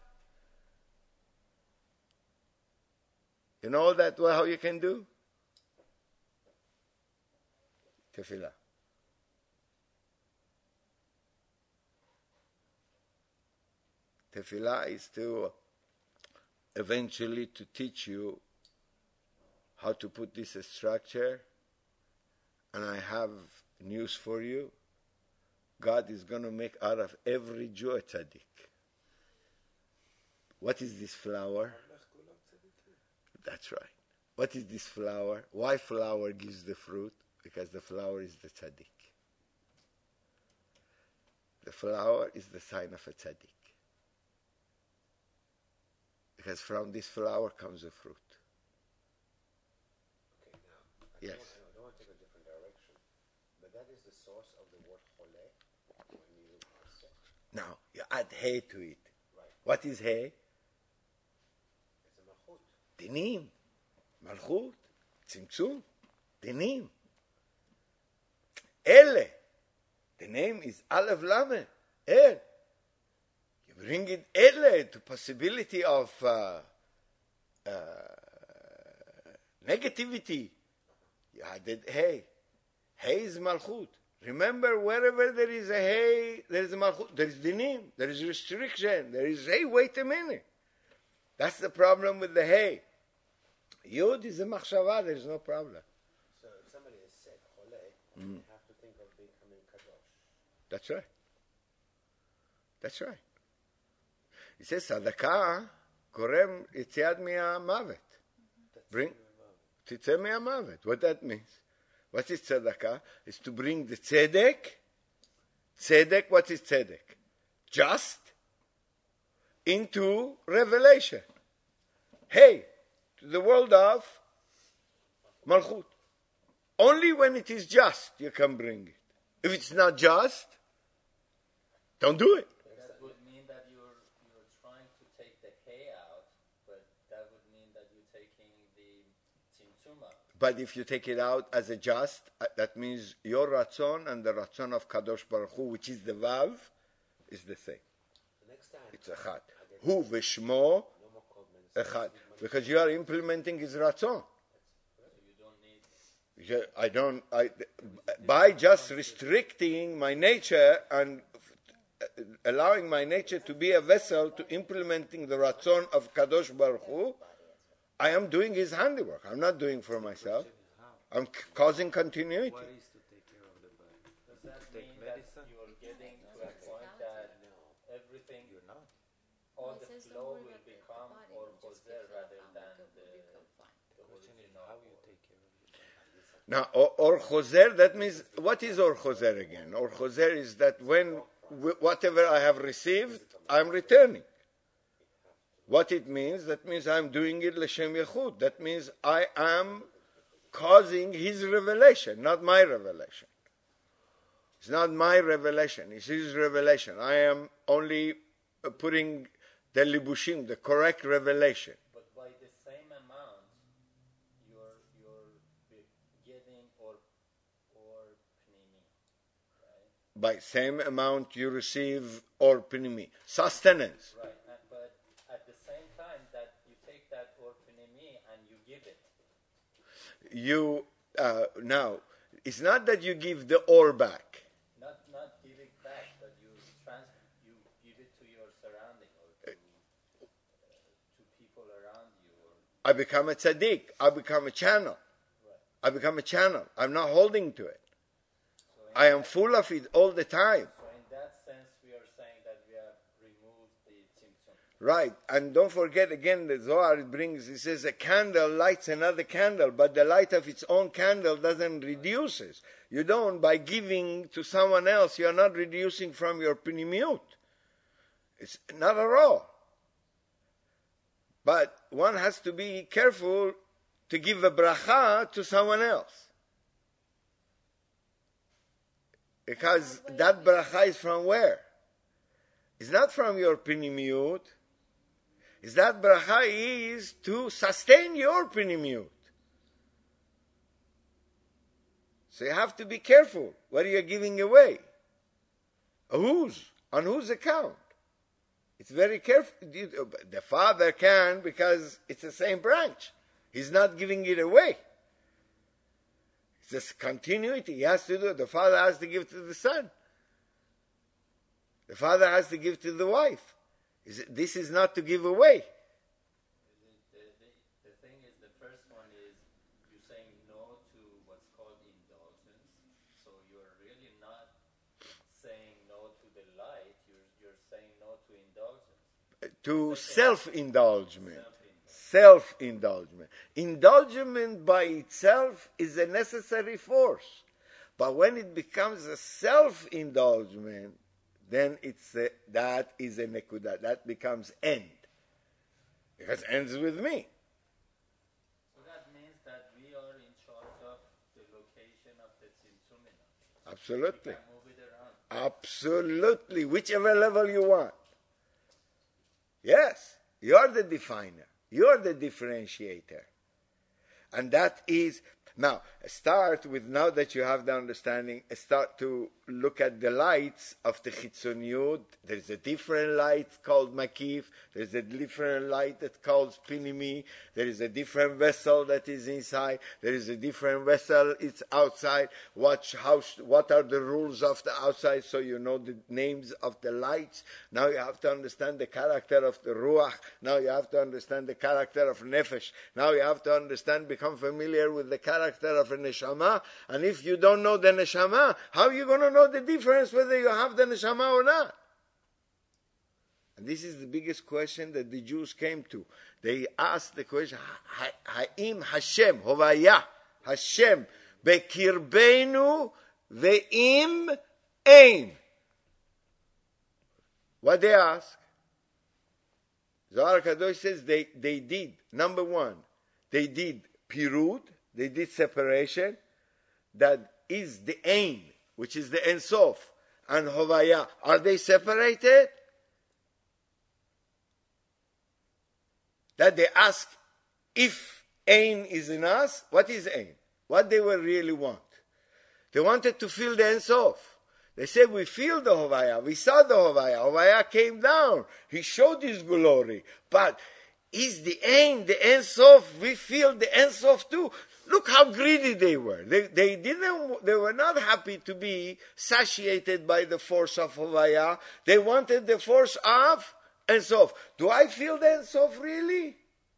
You know that well, how you can do? Tefillah. Tefillah is to eventually to teach you how to put this structure, and I have news for you. God is going to make out of every Jew a tzaddik. What is this flower? That's right. What is this flower? Why flower gives the fruit? Because the flower is the tzaddik. The flower is the sign of a tzaddik. Because from this flower comes the fruit. Okay, now, I Yes. don't, want, I don't want to take a different direction, but that is the source of the word chole when you are sick. Now, you add hay to it. Right. What is hay? It's a machut. Dinim. מלכות, צמצום, דינים. אלה. The name is Aleph Lamed, El. You bring it Ele to possibility of uh, uh, negativity. You added Hey. Hey is Malchut. Remember, wherever there is a Hey, there is a Malchut. There is Dinim. There is restriction. There is Hey, wait a minute. That's the problem with the Hey. Yod is a Machshava, there is no problem. So if somebody is sick, Chole, Mm. you have to think of becoming Kadosh. That's right. That's right. He says, Sadaqah גורם יציאת מהמוות. Bring, תצא מהמוות. What that means? What is tzedakah? Is to bring the tzedek. Tzedek, what is tzedek? Just into revelation. Hey, to the world of Malchut. Only when it is just you can bring it. If it's not just, don't do it. That would mean that you're you're trying to take the hay out, but that would mean that you're taking the tzimtzum out. But if you take it out as a just, uh, that means your ratzon and the ratzon of Kadosh Baruch Hu, which is the vav, is the same. The next time, It's echad. again, Hu v'shmo no more cold medicine. echad. Because you are implementing his ratzon. So you don't need. Yeah, I don't. I by just restricting my nature and uh, allowing my nature to be a vessel to implementing the ratzon of Kadosh Baruch Hu, I am doing his handiwork. I'm not doing for myself. I'm c- causing continuity. What is to take care of the body? Does that Take mean that medicine? you're getting to a point that everything, You're not. all It the says don't flow worry will about the become body, or it just possess gives rather up than and the, will become fine. the The question is original? how you or- take care of your body. Now, or, or choser, that means, what is or choser again? Or choser is that when w- whatever I have received, I'm returning. What it means, that means I'm doing it l'shem yechud. That means I am causing his revelation, not my revelation. It's not my revelation, it's his revelation. I am only uh, putting the libushim, the correct revelation. But by the same amount, you're you're be- getting or or pnimi, right? By same amount you receive or pinimi. Sustenance. Right. And, but at the same time that you take that or pnimi and you give it, You uh, now it's not that you give the ore back. not not give it back, but you trans you give it to your surrounding or to uh, to people around you. Or I become a tzaddik. I become a channel. right. I become a channel. I'm not holding to it. So in I am that- full of it all the time. So in that sense, we are saying that we have removed the tzimtzum. Right. And don't forget again the Zohar it brings, it says a candle lights another candle, but the light of its own candle doesn't reduces. You don't, by giving to someone else, you're not reducing from your pinimiut. It's not at all. But one has to be careful to give a bracha to someone else. Because that bracha is from where? It's not from your pinimiut. Is that bracha is to sustain your pinimiut. So you have to be careful what you're giving away. Whose? On whose account? It's very careful. The father can because it's the same branch. He's not giving it away. It's just continuity. He has to do it. The father has to give to the son. The father has to give to the wife. Is it, this is not to give away. The, the, the, the thing is, the first one is you're saying no to what's called indulgence. So you're really not saying no to the light. You're you're saying no to indulgence. To self-indulgement. Self-indulgence. Self-indulgement. Indulgement by itself is a necessary force. But when it becomes a self-indulgement, then it's a, that is a nekuda. That becomes end. Because ends with me. So that means that we are in charge of the location of the tzimtzum in us. Absolutely. We can move it around. Absolutely. Whichever level you want. Yes. You're the definer. You're the differentiator. And that is, now, start with, now that you have the understanding, start to look at the lights of the Chitzoniyut. There's a different light called Makif. There's a different light that's called Pinimi. There is a different vessel that is inside. There is a different vessel, it's outside. Watch how, what are the rules of the outside, so you know the names of the lights. Now you have to understand the character of the Ruach. Now you have to understand the character of Nefesh. Now you have to understand, become familiar with the character of a neshama, and if you don't know the neshama, how are you going to know the difference whether you have the neshama or not? And this is the biggest question that the Jews came to. They asked the question, Ha'im Hashem, Hovaya, Hashem, Bekirbeinu ve'im ein. What they ask? Zohar Kadosh says they, they did, number one, they did pirud, they did separation, that is the aim, which is the Ein Sof, and Hovaya. Are they separated? That they ask if Ein is in us, what is Ein? What they will really want? They wanted to feel the Ein Sof. They said, we feel the Hovaya, we saw the Hovaya, Hovaya came down, he showed his glory, but is the Ein, the Ein Sof, we feel the Ein Sof too. Look how greedy they were. They, they didn't, they were not happy to be satiated by the force of Hovaya. They wanted the force of Ein Sof. Do I feel the Ein Sof really?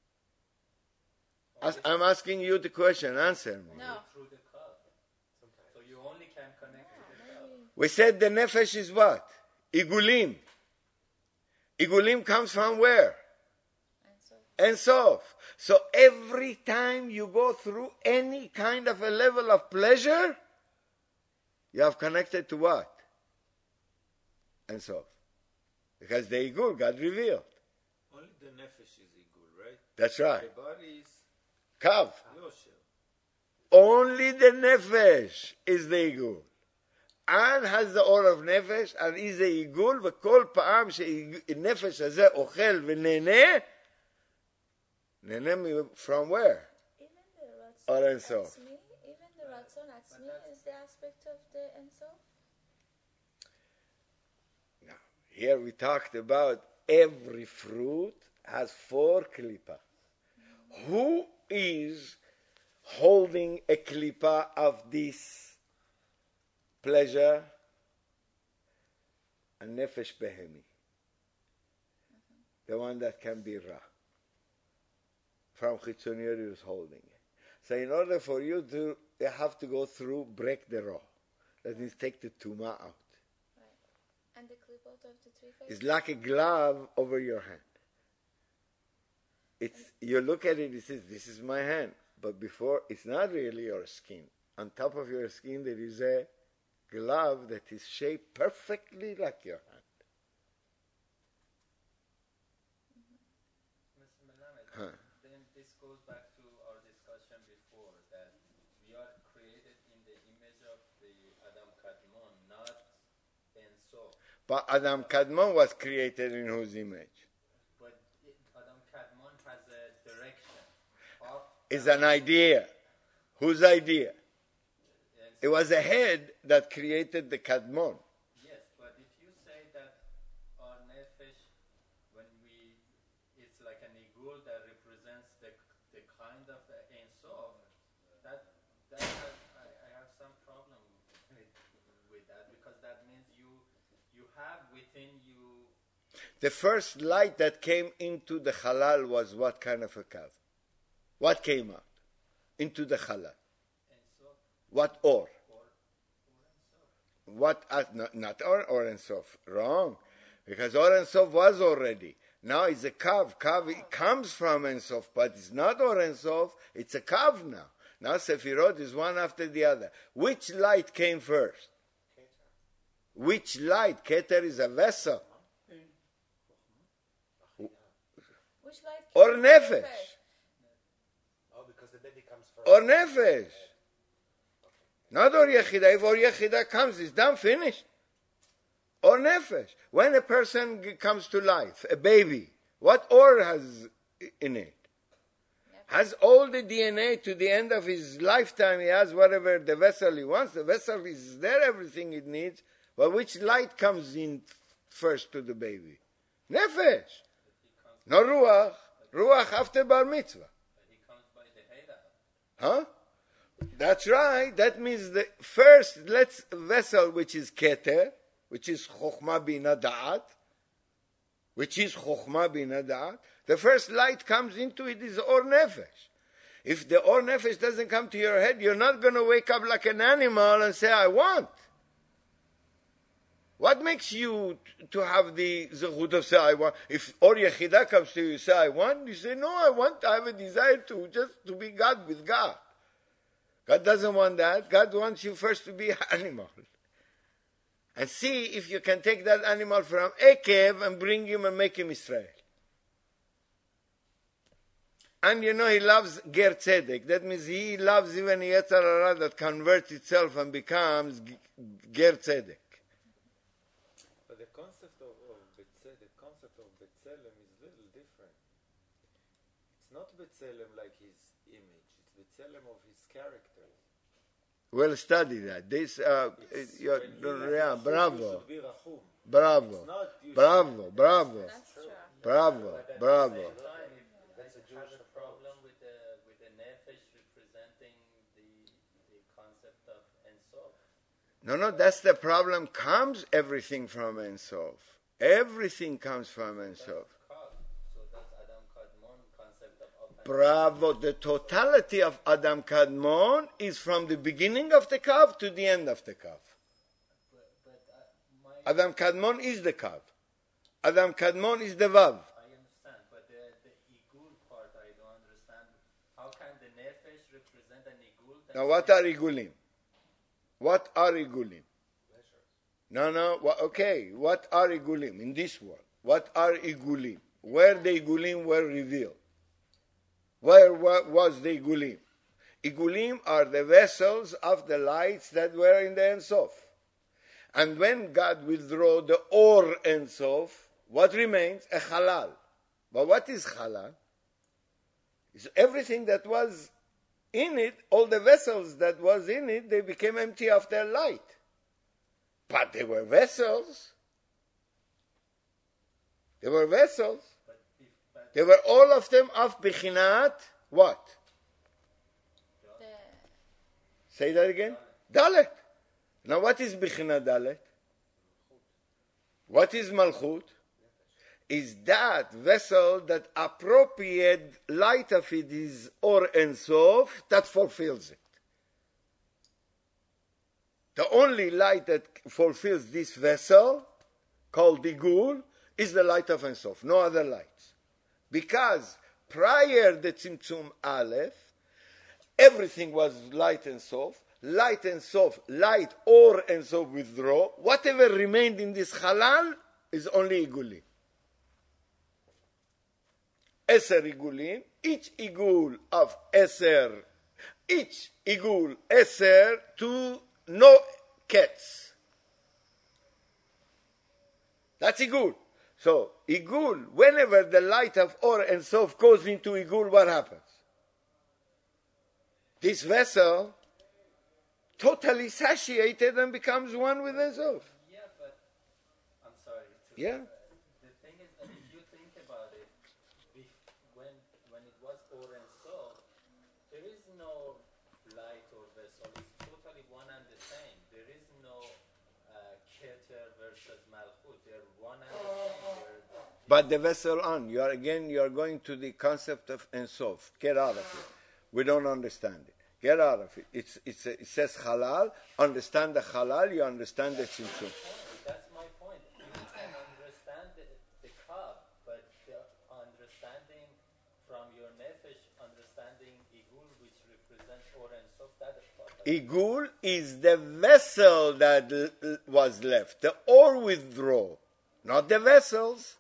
As, I'm asking you the question, answer me. No. Through the cup. So you only can connect to the cup. We said the nefesh is what? Igulim. Igulim comes from where? Ein Sof. So every time you go through any kind of a level of pleasure, you have connected to what? Ein Sof. Because the Igul got revealed. Only the nefesh is igul, right? That's right. The body is Kav. yosher. Only the nefesh is the Igul. And has the aura of nefesh, and is the Igul, וכל פעם שהנפש הזה אוכל ונהנה, nehne from where? Even the Or Ratzon Ein Sof. Atzmi, even the Ratzon Atzmi is the aspect of the Ein Sof. Now, here we talked about every fruit has four klippa. Who is holding a klippa of this pleasure? A nefesh behemi. The one that can be ra. From Chitzoniyot he was holding it. So in order for you to, you have to go through, break the raw. That means take the tuma out. Right. And the klipot of the three faces? It's like a glove over your hand. It's, you look at it, it says, this is my hand. But before, it's not really your skin. On top of your skin, there is a glove that is shaped perfectly like your hand. Mister Melamed, Huh. then this goes back to our discussion before that we are created in the image of the Adam Kadmon, not Ein Sof. But Adam Kadmon was created in whose image? But it, Adam Kadmon has a direction. Up, It's an idea. Whose idea? and It was a head that created the Kadmon. yes, but if you say that our nefesh, when we, it's like an igul that represents the the kind of Ein Sof, that that has, I, I have some problem with, with that because that means you you have within you. The first light that came into the halal was what kind of a kav? What came out into the halal? Ein Sof What or? or, or Ein Sof. What? Uh, not, not or, or and sof. Wrong. Because or and sof was already. Now it's a kav. Kav it comes from and sof, but it's not or and sof. It's a kav now. Now Sefirot is one after the other. Which light came first? Which light? Keter is a vessel. Which light Or came nefesh. first? Oh, because the baby comes first. Or nefesh. Not or yechida. If or yechida comes, it's done, finished. Or nefesh. When a person g- comes to life, a baby, what or has in it? has all the D N A to the end of his lifetime. He has whatever the vessel he wants. The vessel is there, everything it needs. But which light comes in first to the baby? Nefesh. No ruach. Ruach after bar mitzvah. He comes by the Heda. Huh? That's right. That means the first let's vessel, which is keter, which is chokhmah bina da'at, which is chokhmah bina da'at. The first light comes into it is or nefesh. If the or nefesh doesn't come to your head, you're not going to wake up like an animal and say, I want. What makes you t- to have the zechut of say, I want? If or yechida comes to you, you say, I want, you say, no, I want, I have a desire to just to be God with God. God doesn't want that. God wants you first to be an animal. And see if you can take that animal from Ekev and bring him and make him Israel. And you know he loves Ger Tzedek. That means he loves even Yetzer Hara that converts itself and becomes G- Ger Tzedek. But the concept of, of Betzelem, the concept of Betzelem is a little different. It's not Betzelem like his image. It's Betzelem of his character. Well, study that. This, uh, It's you're, when he yeah, has Rachum, bravo, you should be Rachum. bravo, It's not you bravo, bravo, That's true. bravo, But at bravo. the same time, if That's a I have Jewish a problem with the with the nefesh representing the the concept of Ein Sof. No, no, that's the problem. Comes everything from Ein Sof. Everything comes from Ein Sof. Kal. So that's Adam Kadmon concept of up and Bravo. The totality of Adam Kadmon is from the beginning of the Kav to the end of the Kav. But, but uh, my Adam Kadmon is the Kav. Adam Kadmon is the Vav. I understand, but the the igul part I don't understand. How can the nefesh represent an igul? That's Now, what are Igulim? What are Igulim? No, no, wha- okay. What are Igulim in this world? What are Igulim? Where the Igulim were revealed? Where wa- was the Igulim? Igulim are the vessels of the lights that were in the Ein Sof. And when God withdrew the Or Ein Sof, what remains? A Halal. But what is Halal? It's everything that was in it, all the vessels that was in it, they became empty of their light. But they were vessels. They were vessels. but if, but They were all of them of Bechinat, what? The, Say that again? Dalet. Now what is Bechinat Dalet? What is Malchut? Is that vessel that appropriate light of it is Or Ein Sof that fulfills it. The only light that fulfills this vessel, called Igul, is the light of Ein Sof, no other lights. Because prior the Tzimtzum Aleph, everything was light Ein Sof, light Ein Sof, light Or Ein Sof withdraw. Whatever remained in this halal is only Igulim. Eser Igulim, each Igul of Eser, each Igul Eser to no cats. That's Igul. So, Igul, whenever the light of Or and Sof goes into Igul, what happens? This vessel totally satiated and becomes one with Ein Sof. yeah, but I'm sorry. To, Yeah. The thing is that if you think about it, bef- when when it was Or and Sof, there is no light or vessel. It's totally one and the same. There is no uh, Keter versus Malchut. They're one and the same. They're, But the vessel on, you are again, you are going to the concept of Ein Sof. Get out of it. We don't understand it. Get out of it. It's, it's a, it says halal. Understand the halal, you understand the tzimtzum. That's my point. You can understand the, the Kav, but the understanding from your nefesh, understanding Igul, which represents Or and Sof, that is part of it. Igul is the vessel that l- l- was left. The or withdraw, not the vessels.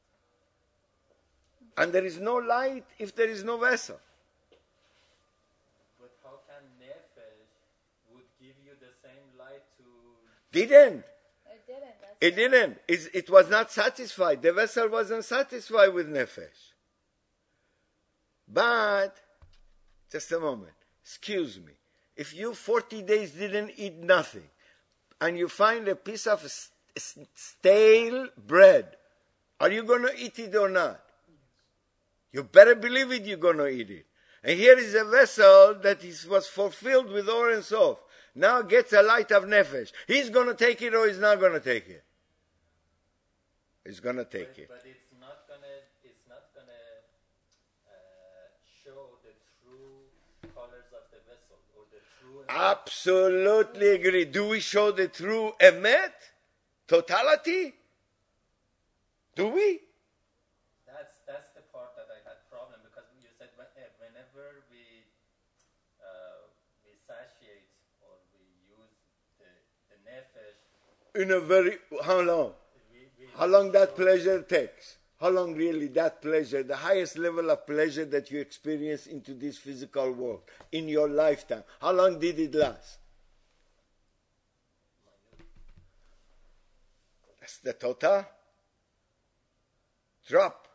And there is no light if there is no vessel. But how can nefesh would give you the same light to? Didn't. it didn't. That's It didn't. It's, it was not satisfied. The vessel wasn't satisfied with nefesh. But just a moment. Excuse me. If you forty days didn't eat nothing, and you find a piece of s- s- stale bread, are you going to eat it or not? You better believe it, you're going to eat it. And here is a vessel that is, was fulfilled with Or and Sof. Now gets a light of nefesh. He's going to take it or he's not going to take it? He's going to take but, it. but it's not gonna it's not gonna uh, show the true colors of the vessel or the true. Absolutely agree. Do we show the true emet? Totality? Do we? That's that's the part that I had problem because you said when, eh, whenever we uh, we satiate or we use the the nefesh, In a very, how long? we, we How long that show- pleasure takes? How long really that pleasure, the highest level of pleasure that you experience into this physical world in your lifetime, how long did it last? That's the total. Drop.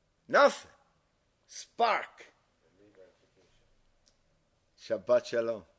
Nothing. Spark. Shabbat shalom.